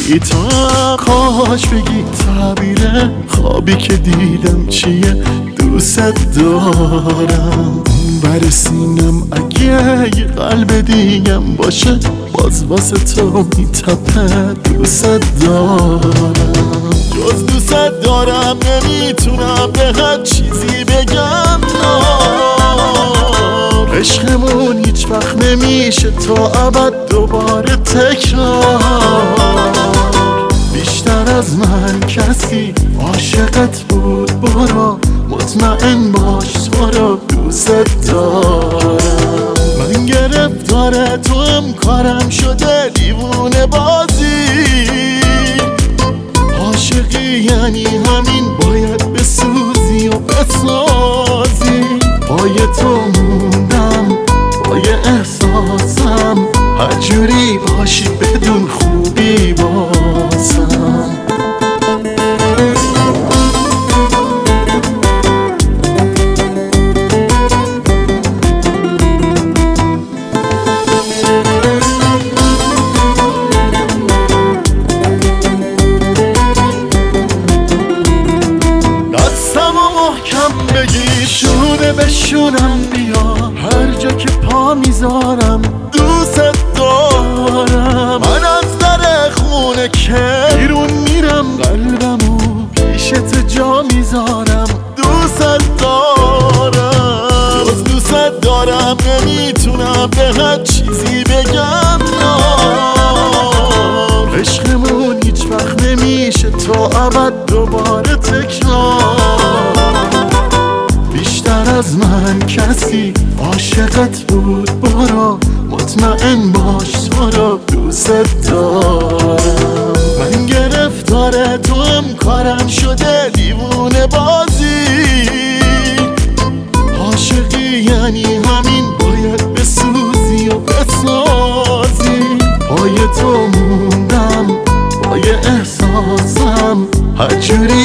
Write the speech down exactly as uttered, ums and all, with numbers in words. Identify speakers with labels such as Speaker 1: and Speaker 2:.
Speaker 1: بی تو کاش بگی تعبیر خوابی که دیدم چیه. دوست دارم بر سینم اگه یه قلب دیگم باشه باز واسه تو میتپه. دوست دارم جز دوست دارم نمیتونم به هر چیزی بگم نه. عشقمون هیچ وقت نمیشه تا ابد دوباره تکرار. بیشتر از من کسی عاشقت بود برو مطمئن باش تو رو دوست دارم. من گرفتار تو هم کارم شده دیوونه بازی. عاشقی یعنی همین باید بسوزی و بسازی. پای تو موندم پای احساسم هر جوری باشی بدون خوبی بازم. محکم بگیر شونه بشونم بیا هر جا که پا میذارم دوست دارم. من از در خونه که بیرون میرم قلبمو پیشت جا میذارم دوست دارم. جز دوست دارم نمیتونم به هر چیزی بگم نه. عشقمون هیچ وقت نمیشه تا ابد دوباره تکرار. بیشتر از من کسی عاشقت بود برو مطمئن باش تو رو دوست دارم. من گرفتار تو هم کارم شده دیوونه بازی. عاشقی یعنی همین باید بسوزی و بسازی. پای تو موندم پای احساسم هر جوری